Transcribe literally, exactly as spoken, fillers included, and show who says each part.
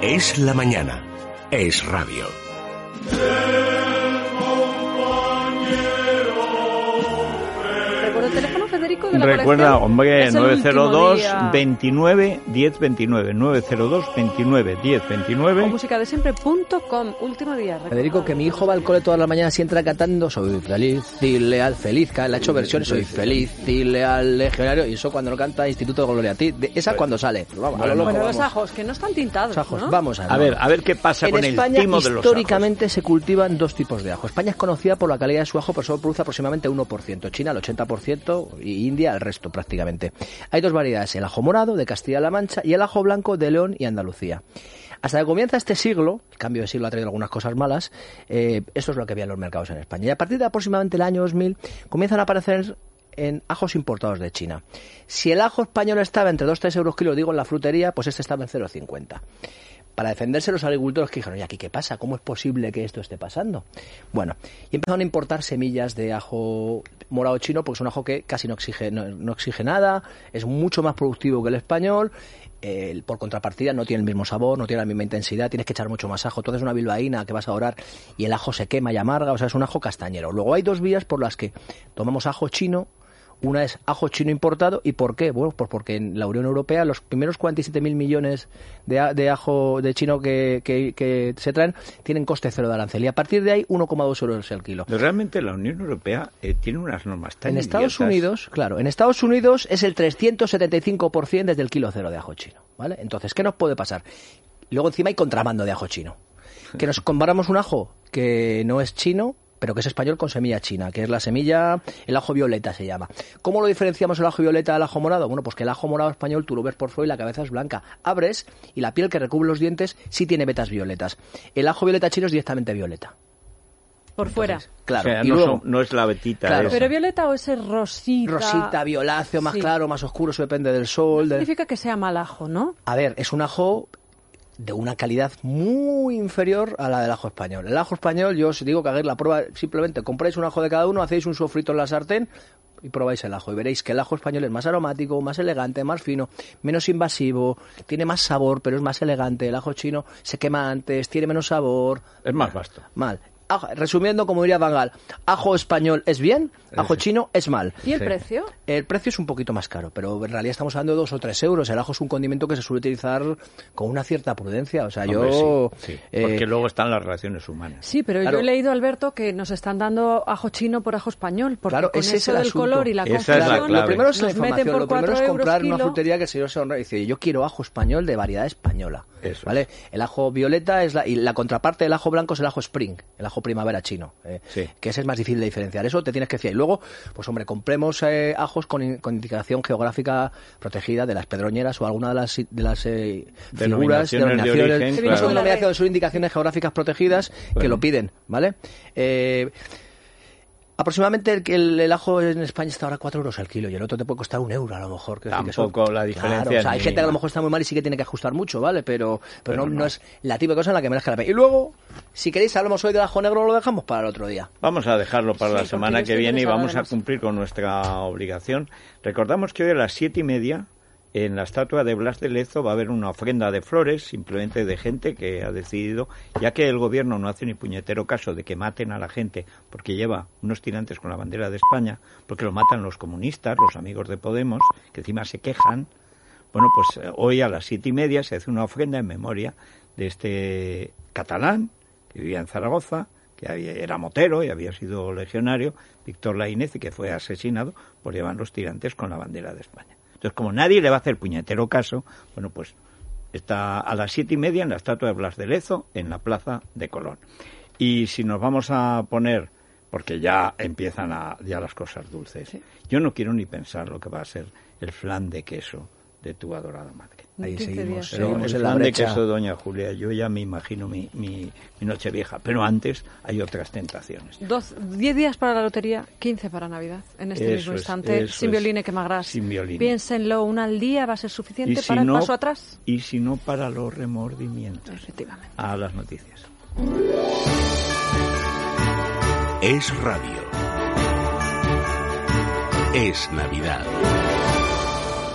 Speaker 1: Es la mañana. Es radio.
Speaker 2: ¿Recuerda el teléfono, Federico, de la
Speaker 3: Recuerda,
Speaker 2: colección?
Speaker 3: hombre, nueve cero dos,
Speaker 2: día...
Speaker 3: veintinueve, diez veintinueve, nueve cero dos, veintinueve, diez veintinueve.
Speaker 2: O música de siempre punto com, último día. Recuerda.
Speaker 4: Federico, que mi hijo va al cole todas las mañanas y entra cantando soy feliz y leal, feliz, que le ha hecho versiones, soy feliz y leal, legionario, y eso cuando lo canta Instituto de Gloria a ti, de, esa cuando sale. Vamos,
Speaker 2: Bueno,
Speaker 4: loco,
Speaker 2: los
Speaker 4: vamos.
Speaker 2: ajos, que no están tintados,
Speaker 4: Ajos,
Speaker 2: ¿no?
Speaker 4: vamos a ver.
Speaker 3: A ver, a ver qué pasa
Speaker 4: En
Speaker 3: con
Speaker 4: España,
Speaker 3: el timo de los
Speaker 4: históricamente
Speaker 3: ajos.
Speaker 4: se cultivan dos tipos de ajo. España es conocida por la calidad de su ajo, pero solo produce aproximadamente uno por ciento. China el ochenta por ciento y India el resto prácticamente. Hay dos variedades, el ajo morado de Castilla-La Mancha y el ajo blanco de León y Andalucía. Hasta que comienza este siglo, el cambio de siglo ha traído algunas cosas malas, eh, esto es lo que había en los mercados en España. Y a partir de aproximadamente el año dos mil comienzan a aparecer en ajos importados de China. Si el ajo español estaba entre dos a tres euros kilo, digo en la frutería, pues este estaba en cero coma cincuenta. Para defenderse los agricultores que dijeron, ¿y aquí qué pasa? ¿Cómo es posible que esto esté pasando? Bueno, y empezaron a importar semillas de ajo morado chino, porque es un ajo que casi no exige, no, no exige nada, es mucho más productivo que el español, eh, por contrapartida no tiene el mismo sabor, no tiene la misma intensidad, tienes que echar mucho más ajo, tú haces una bilbaína que vas a orar y el ajo se quema y amarga, o sea, es un ajo castañero. Luego hay dos vías por las que tomamos ajo chino. Una es ajo chino importado. ¿Y por qué? Bueno, pues porque en la Unión Europea los primeros cuarenta y siete mil millones de, a, de ajo de chino que, que, que se traen tienen coste cero de arancel. Y a partir de ahí uno coma dos euros el kilo.
Speaker 3: Realmente la Unión Europea eh, tiene unas normas tan
Speaker 4: En Estados
Speaker 3: idiotas.
Speaker 4: Unidos, claro, en Estados Unidos es el trescientos setenta y cinco por ciento desde el kilo cero de ajo chino, ¿vale? Entonces, ¿qué nos puede pasar? Luego encima hay contrabando de ajo chino. Que nos comparamos un ajo que no es chino, pero que es español con semilla china, que es la semilla, el ajo violeta se llama. ¿Cómo lo diferenciamos el ajo violeta del ajo morado? Bueno, pues que el ajo morado español tú lo ves por fuera y la cabeza es blanca. Abres y la piel que recubre los dientes sí tiene vetas violetas. El ajo violeta chino es directamente violeta.
Speaker 2: Por fuera.
Speaker 4: Entonces, claro.
Speaker 3: O sea,
Speaker 4: y
Speaker 3: no,
Speaker 4: luego,
Speaker 3: son- no es la vetita.
Speaker 4: Claro.
Speaker 3: esa.
Speaker 2: ¿Pero violeta o ese rosita?
Speaker 4: rosita, violáceo, más
Speaker 2: Sí.
Speaker 4: claro, más oscuro, eso depende del sol.
Speaker 2: No
Speaker 4: del-
Speaker 2: significa que sea mal ajo, ¿no?
Speaker 4: A ver, es un ajo de una calidad muy inferior a la del ajo español. El ajo español, yo os digo que hagáis la prueba, simplemente compráis un ajo de cada uno, hacéis un sofrito en la sartén y probáis el ajo y veréis que el ajo español es más aromático, más elegante, más fino, menos invasivo, tiene más sabor, pero es más elegante. El ajo chino se quema antes, tiene menos sabor.
Speaker 3: Es más vasto.
Speaker 4: Mal. Ajo- resumiendo, como diría Van Gaal, ajo español es bien, ajo chino es mal.
Speaker 2: ¿Y el
Speaker 3: Sí.
Speaker 2: precio?
Speaker 4: El precio es un poquito más caro, pero en realidad estamos hablando de dos o tres euros. El ajo es un condimento que se suele utilizar con una cierta prudencia. O sea,
Speaker 3: Hombre,
Speaker 4: yo...
Speaker 3: sí, sí.
Speaker 4: eh,
Speaker 3: Porque luego están las relaciones humanas.
Speaker 2: Sí, pero
Speaker 4: Claro.
Speaker 2: yo he leído, Alberto, que nos están dando ajo chino por ajo español, porque
Speaker 4: Claro,
Speaker 2: con
Speaker 4: ese es
Speaker 2: eso
Speaker 4: el
Speaker 2: del
Speaker 4: asunto.
Speaker 2: color y la
Speaker 3: Esa es la
Speaker 2: confusión,
Speaker 3: clave.
Speaker 4: Lo primero es la
Speaker 2: nos meten
Speaker 4: información,
Speaker 2: por
Speaker 4: lo primero es
Speaker 2: cuatro
Speaker 4: comprar
Speaker 2: euros
Speaker 4: en una
Speaker 2: kilo.
Speaker 4: frutería que el señor se honra y dice, yo quiero ajo español de variedad española.
Speaker 3: Eso
Speaker 4: ¿Vale? El ajo violeta es la, y la contraparte del ajo blanco es el ajo spring, el ajo primavera chino, eh,
Speaker 3: Sí.
Speaker 4: que ese es más difícil de diferenciar. Eso te tienes que fiar. Y luego, pues hombre, compremos eh, ajos con, in- con indicación geográfica protegida de las pedroñeras o alguna de las, de las eh, figuras,
Speaker 3: Denominaciones de
Speaker 4: denominaciones,
Speaker 3: origen,
Speaker 4: no
Speaker 3: claro.
Speaker 4: son denominaciones, son indicaciones geográficas protegidas que
Speaker 3: Bueno.
Speaker 4: lo piden, ¿vale? Eh, Aproximadamente el, el, el ajo en España está ahora cuatro euros al kilo y el otro te puede costar un euro a lo mejor. Quiero decir que
Speaker 3: Tampoco
Speaker 4: son-
Speaker 3: la diferencia
Speaker 4: Claro, o sea,
Speaker 3: es
Speaker 4: hay gente que a lo
Speaker 3: mínima.
Speaker 4: mejor está muy mal y sí que tiene que ajustar mucho, ¿vale? Pero, pero,
Speaker 3: Pero
Speaker 4: no,
Speaker 3: no.
Speaker 4: no es la típica cosa en la que merezca la pena. Y luego, si queréis, hablamos hoy del ajo negro o lo dejamos para el otro día.
Speaker 3: Vamos a dejarlo para
Speaker 2: Sí,
Speaker 3: la
Speaker 2: porque
Speaker 3: semana
Speaker 2: yo
Speaker 3: que
Speaker 2: estoy
Speaker 3: viene y
Speaker 2: interesada
Speaker 3: vamos a
Speaker 2: además.
Speaker 3: cumplir con nuestra obligación. Recordamos que hoy a las siete y media en la estatua de Blas de Lezo va a haber una ofrenda de flores, simplemente de gente que ha decidido, ya que el gobierno no hace ni puñetero caso de que maten a la gente porque lleva unos tirantes con la bandera de España, porque lo matan los comunistas, los amigos de Podemos, que encima se quejan. Bueno, pues eh, hoy a las siete y media se hace una ofrenda en memoria de este catalán que vivía en Zaragoza, que había, era motero y había sido legionario, Víctor Laínez, y que fue asesinado por llevar los tirantes con la bandera de España. Entonces, como nadie le va a hacer puñetero caso, bueno, pues está a las siete y media en la estatua de Blas de Lezo, en la plaza de Colón. Y si nos vamos a poner, porque ya empiezan a, ya las cosas dulces,
Speaker 2: Sí.
Speaker 3: yo no quiero ni pensar lo que va a ser el flan de queso de tu adorada madre.
Speaker 4: Ahí
Speaker 2: quince
Speaker 4: seguimos,
Speaker 2: días.
Speaker 3: Pero
Speaker 4: seguimos
Speaker 3: el
Speaker 4: en la
Speaker 3: flan de
Speaker 4: brecha.
Speaker 3: queso de doña Julia, yo ya me imagino mi, mi, mi noche vieja, pero antes hay otras tentaciones.
Speaker 2: Doce- diez días para la lotería, quince para Navidad, en este
Speaker 3: Eso
Speaker 2: mismo
Speaker 3: es,
Speaker 2: instante,
Speaker 3: eso
Speaker 2: sin
Speaker 3: es.
Speaker 2: violín y quemagras.
Speaker 3: Sin violín.
Speaker 2: Piénsenlo, una al día va a ser suficiente
Speaker 3: Y si
Speaker 2: para
Speaker 3: no-
Speaker 2: el paso atrás.
Speaker 3: Y si no, para los remordimientos.
Speaker 2: Efectivamente.
Speaker 3: A las noticias.
Speaker 1: Es radio. Es Navidad.